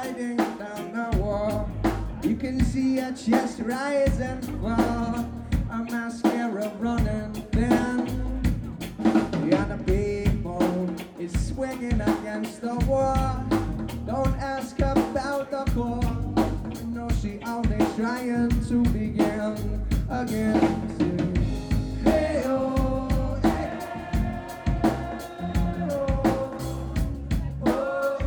sliding down the wall. You can see her chest rise and fall. Her mascara running thin. And the big bone is swinging against the wall. Don't ask about the cause. No, she only trying to begin again. Hey, oh, hey, oh,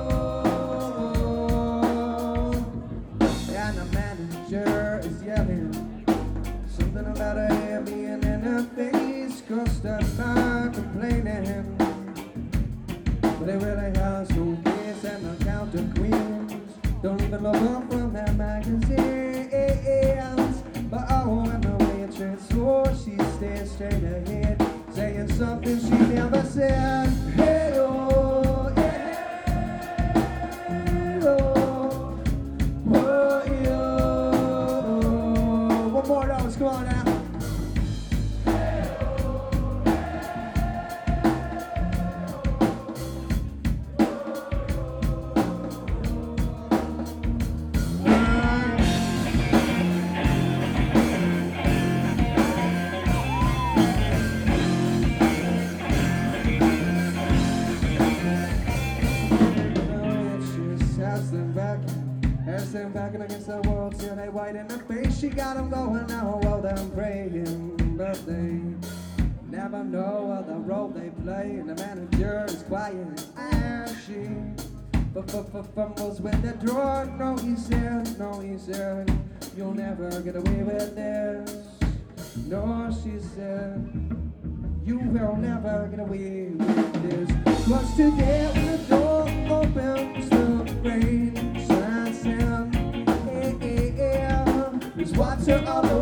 and the manager is yelling something about her hair being in her face. Customer complaining, but they really has no case. And the counter queens don't even love her from that magazines. But oh, and the waitress, oh, she stays straight ahead, saying something she never said. Hey, oh, hey, oh, oh, oh. One more notes, come on now. Stand back and against the wall till they white in the face. She got them going now, well them praying, but they never know what the role they play. And the manager is quiet and she fumbles with the drawer. No, he said, you'll never get away with this. No, she said, you will never get away with this. 'Cause today when the door opens, the rain shines in. There's water all